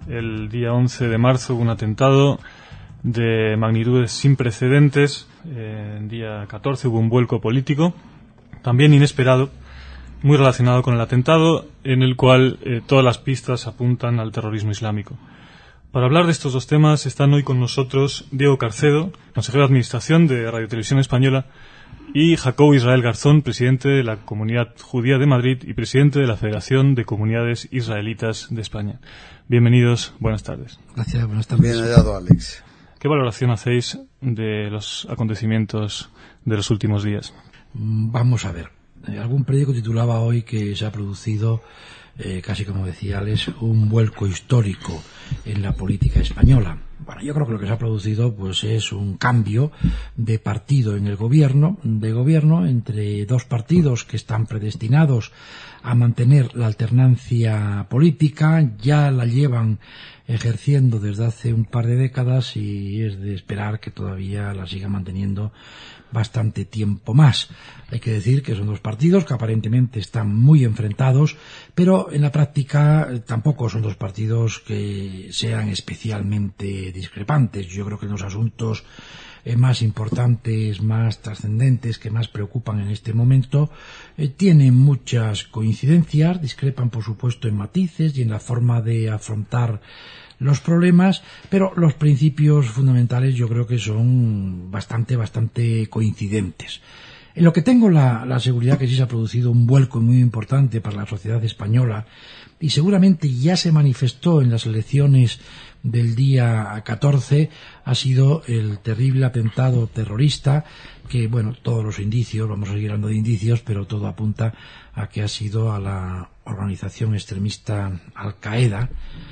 El día 11 de marzo hubo un atentado de magnitudes sin precedentes. El día 14 hubo un vuelco político, también inesperado, muy relacionado con el atentado, en el cual todas las pistas apuntan al terrorismo islámico. Para hablar de estos dos temas están hoy con nosotros Diego Carcedo, consejero de Administración de Radio Televisión Española, y Jacobo Israel Garzón, presidente de la Comunidad Judía de Madrid y presidente de la Federación de Comunidades Israelitas de España. Bienvenidos, buenas tardes. Gracias, buenas tardes. Bien hallado, Alex. ¿Qué valoración hacéis de los acontecimientos de los últimos días? Vamos a ver. Algún periódico titulaba hoy que se ha producido, casi como decía Alex, un vuelco histórico en la política española. Bueno, yo creo que lo que se ha producido pues es un cambio de partido en el gobierno, entre dos partidos que están predestinados a mantener la alternancia política. Ya la llevan ejerciendo desde hace un par de décadas y es de esperar que todavía la siga manteniendo bastante tiempo más. Hay que decir que son dos partidos que aparentemente están muy enfrentados, pero en la práctica tampoco son dos partidos que sean especialmente discrepantes. Yo creo que en los asuntos más importantes, más trascendentes, que más preocupan en este momento, tienen muchas coincidencias, discrepan por supuesto en matices y en la forma de afrontar los problemas, pero los principios fundamentales yo creo que son bastante coincidentes. En lo que tengo la seguridad que sí se ha producido un vuelco muy importante para la sociedad española y seguramente ya se manifestó en las elecciones del día 14, ha sido el terrible atentado terrorista que, bueno, todos los indicios, vamos a seguir hablando de indicios, pero todo apunta a que ha sido a la organización extremista Al-Qaeda,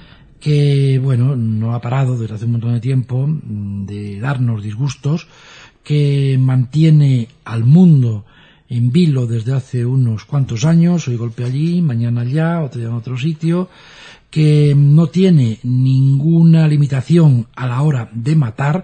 que, bueno, no ha parado desde hace un montón de tiempo de darnos disgustos, que mantiene al mundo en vilo desde hace unos cuantos años, hoy golpe allí, mañana allá, otro día en otro sitio, que no tiene ninguna limitación a la hora de matar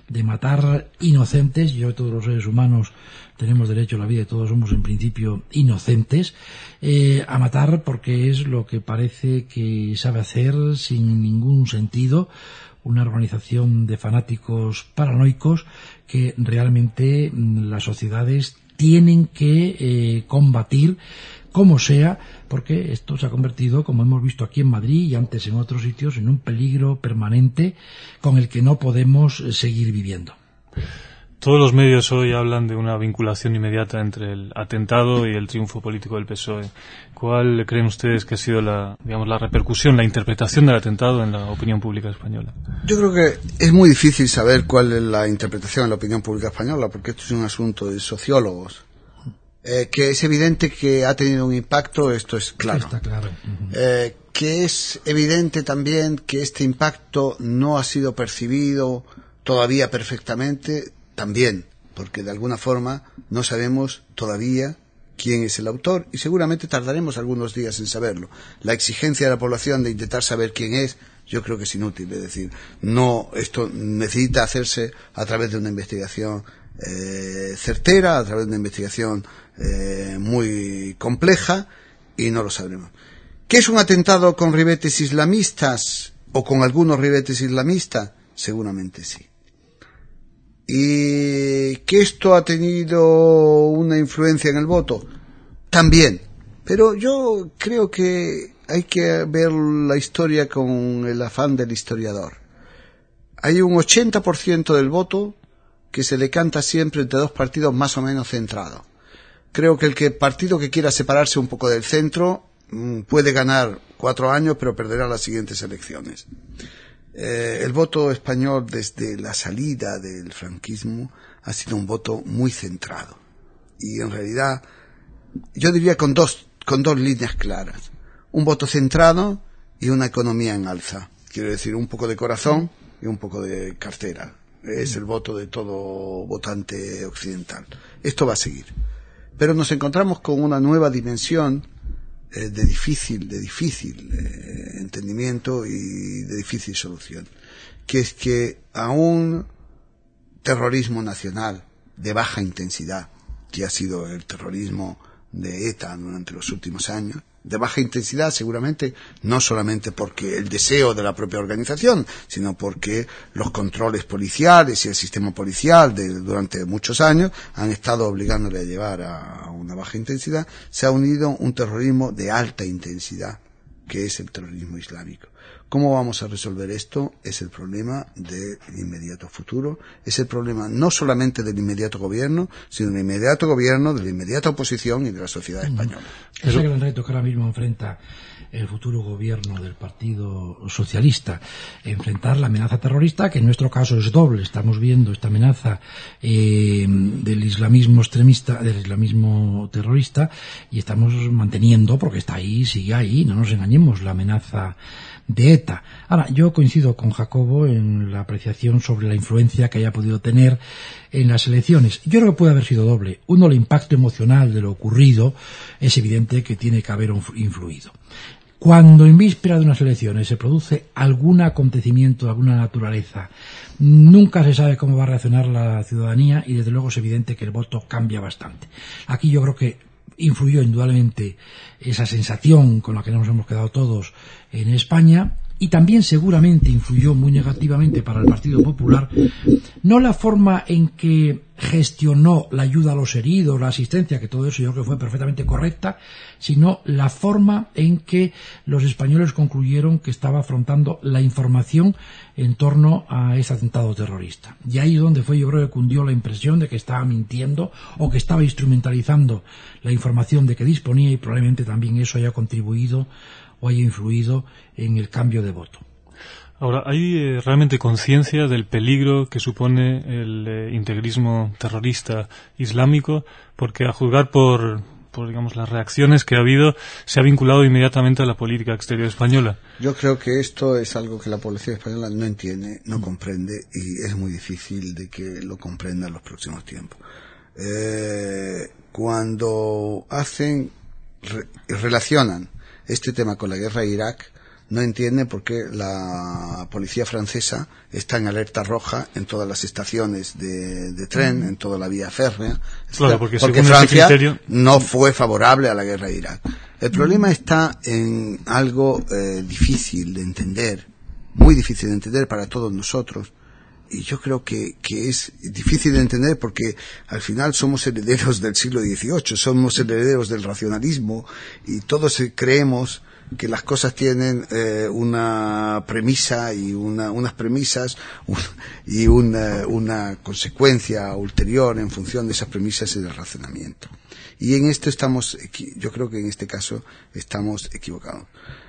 inocentes. Yo, todos los seres humanos tenemos derecho a la vida y todos somos en principio inocentes, a matar porque es lo que parece que sabe hacer sin ningún sentido una organización de fanáticos paranoicos que realmente las sociedades tienen que combatir como sea, porque esto se ha convertido, como hemos visto aquí en Madrid y antes en otros sitios, en un peligro permanente con el que no podemos seguir viviendo. Todos los medios hoy hablan de una vinculación inmediata entre el atentado y el triunfo político del PSOE. ¿Cuál creen ustedes que ha sido la repercusión, la interpretación del atentado en la opinión pública española? Yo creo que es muy difícil saber cuál es la interpretación en la opinión pública española, porque esto es un asunto de sociólogos. Que es evidente que ha tenido un impacto, esto es claro. Está claro. Que es evidente también que este impacto no ha sido percibido todavía perfectamente, también, porque de alguna forma no sabemos todavía quién es el autor y seguramente tardaremos algunos días en saberlo. La exigencia de la población de intentar saber quién es, yo creo que es inútil. Es decir, no, esto necesita hacerse a través de una investigación certera, a través de una investigación muy compleja, y no lo sabremos. ¿Qué es un atentado con ribetes islamistas o con algunos ribetes islamistas? Seguramente sí. ¿Y que esto ha tenido una influencia en el voto? También. Pero yo creo que hay que ver la historia con el afán del historiador. Hay un 80% del voto que se le canta siempre entre dos partidos más o menos centrados. Creo que el partido que quiera separarse un poco del centro puede ganar 4 años, pero perderá las siguientes elecciones. El voto español desde la salida del franquismo ha sido un voto muy centrado. Y en realidad, yo diría con dos líneas claras. Un voto centrado y una economía en alza. Quiero decir, un poco de corazón y un poco de cartera. Es el voto de todo votante occidental. Esto va a seguir. Pero nos encontramos con una nueva dimensión de difícil entendimiento y de difícil solución, que es que a un terrorismo nacional de baja intensidad, que ha sido el terrorismo de ETA durante los últimos años, de baja intensidad, seguramente, no solamente porque el deseo de la propia organización, sino porque los controles policiales y el sistema policial durante muchos años han estado obligándole a llevar a una baja intensidad, se ha unido un terrorismo de alta intensidad, que es el terrorismo islámico. ¿Cómo vamos a resolver esto? Es el problema del inmediato futuro, es el problema no solamente del inmediato gobierno, sino del inmediato gobierno, de la inmediata oposición y de la sociedad española. Ese es el gran reto que ahora mismo enfrenta el futuro gobierno del Partido Socialista, enfrentar la amenaza terrorista, que en nuestro caso es doble. Estamos viendo esta amenaza del islamismo extremista, del islamismo terrorista, y estamos manteniendo, porque está ahí, sigue ahí, no nos engañemos, la amenaza de ETA. Ahora, yo coincido con Jacobo en la apreciación sobre la influencia que haya podido tener en las elecciones. Yo creo que puede haber sido doble. Uno, el impacto emocional de lo ocurrido, es evidente que tiene que haber influido. Cuando en víspera de unas elecciones se produce algún acontecimiento de alguna naturaleza, nunca se sabe cómo va a reaccionar la ciudadanía y desde luego es evidente que el voto cambia bastante. Aquí yo creo que influyó indudablemente esa sensación con la que nos hemos quedado todos en España, y también seguramente influyó muy negativamente para el Partido Popular, no la forma en que gestionó la ayuda a los heridos, la asistencia, que todo eso yo creo que fue perfectamente correcta, sino la forma en que los españoles concluyeron que estaba afrontando la información en torno a ese atentado terrorista. Y ahí es donde fue, yo creo que cundió la impresión de que estaba mintiendo o que estaba instrumentalizando la información de que disponía, y probablemente también eso haya contribuido o haya influido en el cambio de voto. Ahora, ¿hay realmente conciencia del peligro que supone el integrismo terrorista islámico? Porque a juzgar por digamos las reacciones que ha habido, se ha vinculado inmediatamente a la política exterior española. Yo creo que esto es algo que la población española no entiende, no comprende, y es muy difícil de que lo comprenda en los próximos tiempos. Cuando relacionan este tema con la guerra de Irak, no entiende por qué la policía francesa está en alerta roja en todas las estaciones de tren, en toda la vía férrea, claro, porque Francia no fue favorable a la guerra de Irak. El problema está en algo difícil de entender, muy difícil de entender para todos nosotros, y yo creo que es difícil de entender porque al final somos herederos del siglo XVIII, somos herederos del racionalismo, y todos creemos que las cosas tienen una premisa y unas premisas y una consecuencia ulterior en función de esas premisas y del razonamiento. Y en esto yo creo que en este caso estamos equivocados.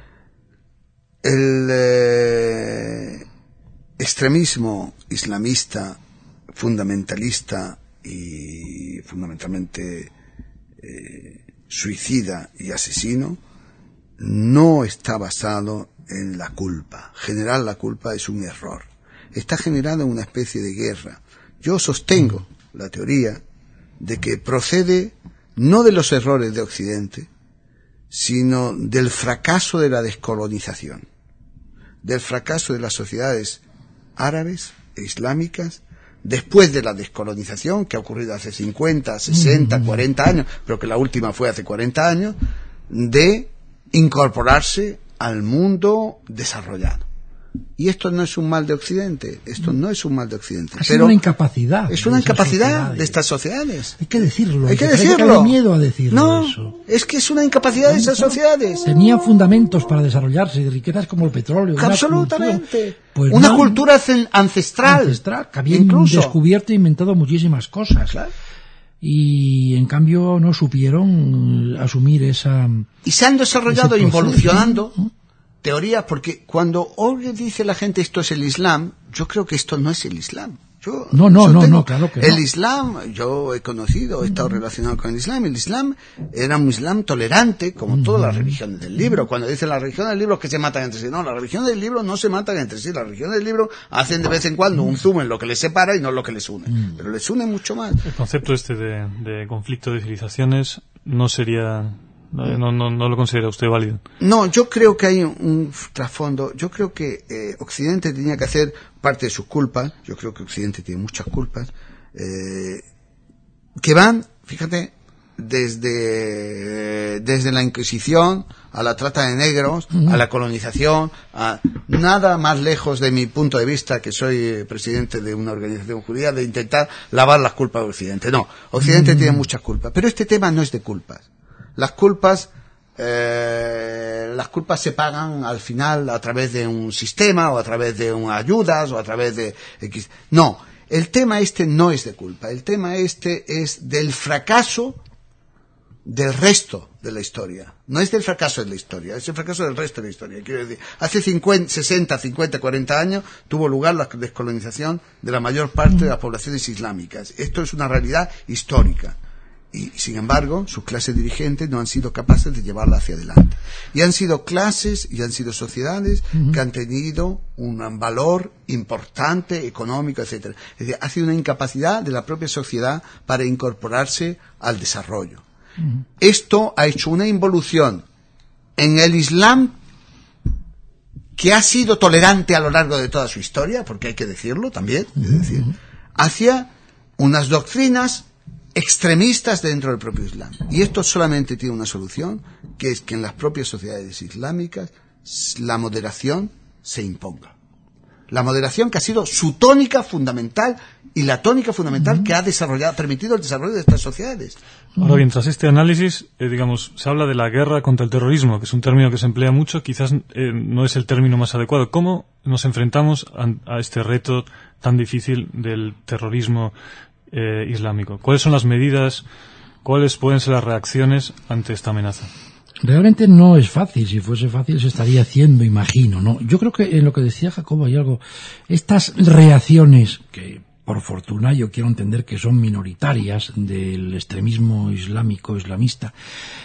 El extremismo islamista, fundamentalista y fundamentalmente suicida y asesino, no está basado en la culpa. Generar la culpa es un error. Está generando una especie de guerra. Yo sostengo la teoría de que procede no de los errores de Occidente, sino del fracaso de la descolonización, del fracaso de las sociedades árabes e islámicas después de la descolonización, que ha ocurrido hace 50, 60, 40 años, pero que la última fue hace 40 años, de incorporarse al mundo desarrollado. Y esto no es un mal de Occidente, pero una incapacidad. Es una incapacidad de estas sociedades. Hay que decirlo. Hay que decirlo. Hay miedo a decirlo. No, eso. Es que es una incapacidad de esas sociedades. Tenían fundamentos para desarrollarse, riquezas como el petróleo. Absolutamente. Pues una cultura ancestral. Que habían descubierto e inventado muchísimas cosas. Claro. Y en cambio no supieron asumir esa... Y se han desarrollado involucionando teorías, porque cuando hoy dice la gente esto es el Islam, yo creo que esto no es el Islam. No, claro que no. El Islam, yo he estado relacionado con el Islam era un Islam tolerante, como todas las religiones del libro. Cuando dicen las religiones del libro que se matan entre sí, no, las religiones del libro no se matan entre sí, las religiones del libro hacen de vez en cuando un zoom en lo que les separa y no lo que les une, pero les une mucho más. El concepto de conflicto de civilizaciones no sería... No lo considera usted válido. No, yo creo que hay un trasfondo. Yo creo que Occidente tenía que hacer parte de sus culpas. Yo creo que Occidente tiene muchas culpas que van, fíjate, desde la Inquisición a la trata de negros, a la colonización, a nada más lejos de mi punto de vista, que soy presidente de una organización judía, de intentar lavar las culpas de Occidente. No, Occidente tiene muchas culpas, pero este tema no es de culpas. Las culpas se pagan al final a través de un sistema, o a través de ayudas, o a través de X. No, el tema no es de culpa, el tema es del fracaso del resto de la historia. No es del fracaso de la historia, es el fracaso del resto de la historia. Quiero decir, hace 60, 50, 40 años tuvo lugar la descolonización de la mayor parte de las poblaciones islámicas. Esto es una realidad histórica. Y, sin embargo, sus clases dirigentes no han sido capaces de llevarla hacia adelante. Y han sido clases y han sido sociedades que han tenido un valor importante, económico, etcétera. Es decir, ha sido una incapacidad de la propia sociedad para incorporarse al desarrollo. Esto ha hecho una involución en el Islam que ha sido tolerante a lo largo de toda su historia, porque hay que decirlo también, es decir, hacia unas doctrinas extremistas dentro del propio Islam. Y esto solamente tiene una solución, que es que en las propias sociedades islámicas la moderación se imponga. La moderación que ha sido su tónica fundamental y la tónica fundamental que ha permitido el desarrollo de estas sociedades. Ahora bien, tras este análisis, se habla de la guerra contra el terrorismo, que es un término que se emplea mucho, quizás no es el término más adecuado. ¿Cómo nos enfrentamos a este reto tan difícil del terrorismo islámico? ¿Cuáles son las medidas, cuáles pueden ser las reacciones ante esta amenaza? Realmente no es fácil. Si fuese fácil se estaría haciendo, imagino, ¿no? Yo creo que en lo que decía Jacobo hay algo. Estas reacciones, que por fortuna yo quiero entender que son minoritarias del extremismo islamista,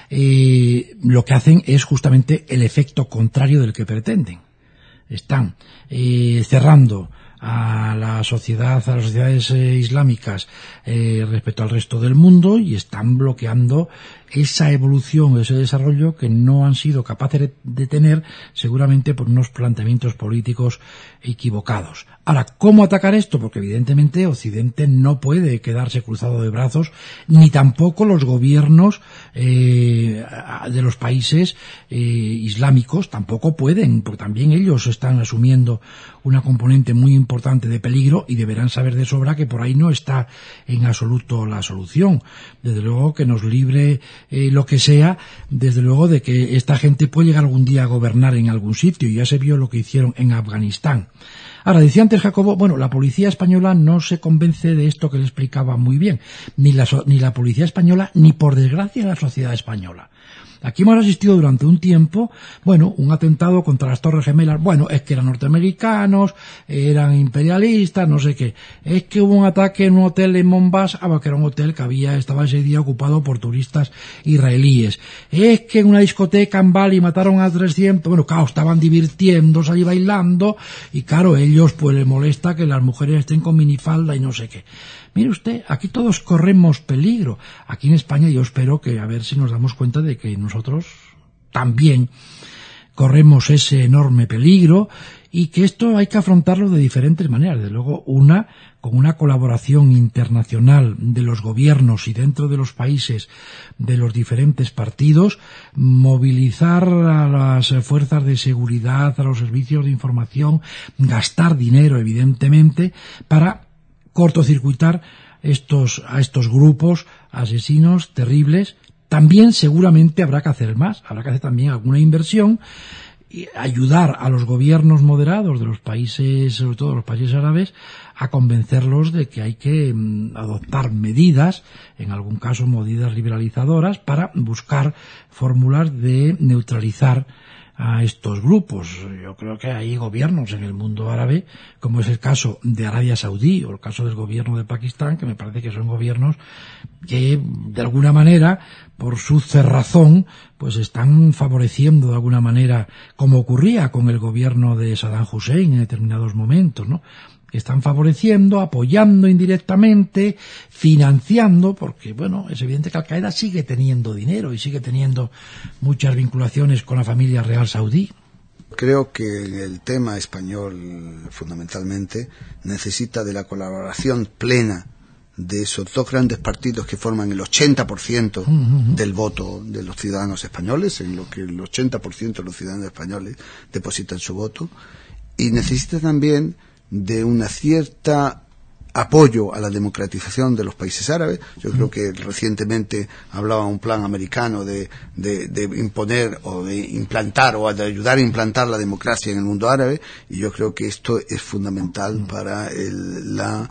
lo que hacen es justamente el efecto contrario del que pretenden. Están cerrando a las sociedades islámicas respecto al resto del mundo, y están bloqueando esa evolución, ese desarrollo que no han sido capaces de tener, seguramente por unos planteamientos políticos equivocados. Ahora, ¿cómo atacar esto? Porque evidentemente Occidente no puede quedarse cruzado de brazos, ni tampoco los gobiernos de los países islámicos tampoco pueden, porque también ellos están asumiendo una componente muy importante de peligro, y deberán saber de sobra que por ahí no está en absoluto la solución. Desde luego que nos libre lo que sea, desde luego, de que esta gente puede llegar algún día a gobernar en algún sitio, y ya se vio lo que hicieron en Afganistán. Ahora, decía antes Jacobo, la policía española no se convence de esto que le explicaba muy bien, ni la policía española, ni por desgracia la sociedad española. Aquí hemos asistido durante un tiempo, un atentado contra las Torres Gemelas. Es que eran norteamericanos, eran imperialistas, no sé qué. Es que hubo un ataque en un hotel en Mombasa, que era un hotel que estaba ese día ocupado por turistas israelíes. Es que en una discoteca en Bali mataron a 300, claro, estaban divirtiéndose ahí bailando, y claro, ellos les molesta que las mujeres estén con minifalda y no sé qué. Mire usted, aquí todos corremos peligro. Aquí en España yo espero que, a ver si nos damos cuenta de que nosotros también corremos ese enorme peligro, y que esto hay que afrontarlo de diferentes maneras. Desde luego, con una colaboración internacional de los gobiernos y dentro de los países de los diferentes partidos, movilizar a las fuerzas de seguridad, a los servicios de información, gastar dinero, evidentemente, para cortocircuitar a estos grupos asesinos terribles. También seguramente habrá que hacer más, habrá que hacer también alguna inversión y ayudar a los gobiernos moderados de los países, sobre todo los países árabes, a convencerlos de que hay que adoptar medidas, en algún caso medidas liberalizadoras, para buscar fórmulas de neutralizar a estos grupos. Yo creo que hay gobiernos en el mundo árabe, como es el caso de Arabia Saudí o el caso del gobierno de Pakistán, que me parece que son gobiernos que, de alguna manera, por su cerrazón, están favoreciendo de alguna manera, como ocurría con el gobierno de Saddam Hussein en determinados momentos, ¿no? Están favoreciendo, apoyando indirectamente, financiando, porque es evidente que Al-Qaeda sigue teniendo dinero y sigue teniendo muchas vinculaciones con la familia real saudí. Creo que el tema español, fundamentalmente, necesita de la colaboración plena de esos dos grandes partidos que forman el 80% del voto de los ciudadanos españoles, en lo que el 80% de los ciudadanos españoles depositan su voto, y necesita también de una cierta apoyo a la democratización de los países árabes. Yo creo que recientemente hablaba un plan americano de imponer o de implantar o de ayudar a implantar la democracia en el mundo árabe, y yo creo que esto es fundamental para la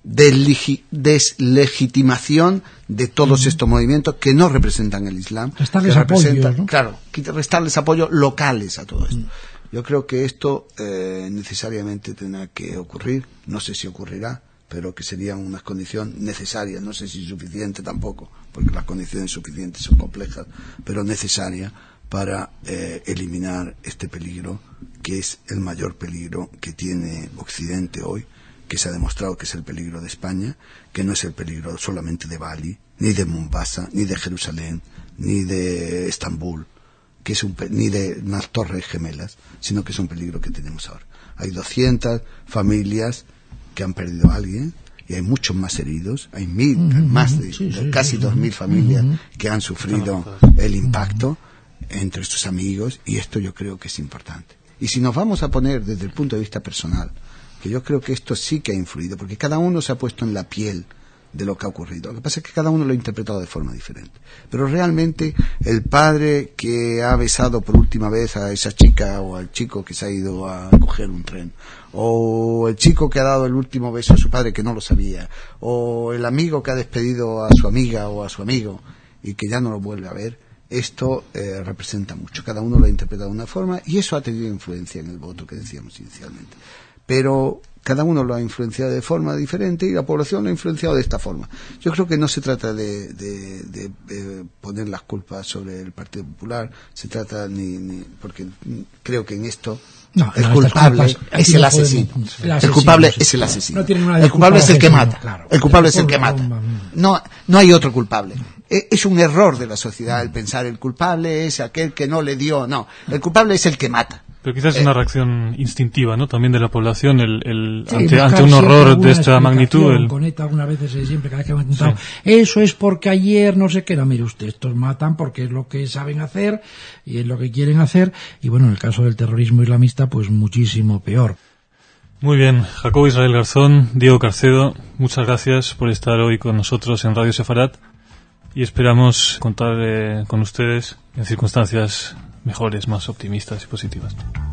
deslegitimación de todos estos movimientos que no representan el Islam, restarles apoyo, ¿no? Claro, restarles apoyo locales a todo esto. Yo creo que esto necesariamente tendrá que ocurrir, no sé si ocurrirá, pero que sería una condición necesaria, no sé si suficiente tampoco, porque las condiciones suficientes son complejas, pero necesaria para eliminar este peligro, que es el mayor peligro que tiene Occidente hoy, que se ha demostrado que es el peligro de España, que no es el peligro solamente de Bali, ni de Mombasa, ni de Jerusalén, ni de Estambul, que es ni de las Torres Gemelas, sino que es un peligro que tenemos ahora. Hay 200 familias que han perdido a alguien, y hay muchos más heridos, hay casi 2.000 familias que han sufrido el impacto entre estos amigos, y esto yo creo que es importante. Y si nos vamos a poner desde el punto de vista personal, que yo creo que esto sí que ha influido, porque cada uno se ha puesto en la piel de lo que ha ocurrido. Lo que pasa es que cada uno lo ha interpretado de forma diferente. Pero realmente el padre que ha besado por última vez a esa chica o al chico que se ha ido a coger un tren, o el chico que ha dado el último beso a su padre que no lo sabía, o el amigo que ha despedido a su amiga o a su amigo y que ya no lo vuelve a ver, esto representa mucho. Cada uno lo ha interpretado de una forma, y eso ha tenido influencia en el voto que decíamos inicialmente. Pero cada uno lo ha influenciado de forma diferente y la población lo ha influenciado de esta forma. Yo creo que no se trata de poner las culpas sobre el Partido Popular, se trata porque creo que en esto el culpable es el asesino. El culpable es el asesino. El culpable es el que mata. El culpable es el que mata. No hay otro culpable. Es un error de la sociedad el pensar el culpable es aquel que no le dio. No, el culpable es el que mata. Pero quizás es una reacción instintiva, ¿no? También de la población, ante un horror de esta magnitud. Conecta algunas veces, siempre, cada vez que me han contado, eso es porque ayer no sé qué. No, mire usted, estos matan porque es lo que saben hacer y es lo que quieren hacer. Y bueno, en el caso del terrorismo islamista, pues muchísimo peor. Muy bien, Jacobo Israel Garzón, Diego Carcedo, muchas gracias por estar hoy con nosotros en Radio Sefarat, y esperamos contar con ustedes en circunstancias mejores, más optimistas y positivas.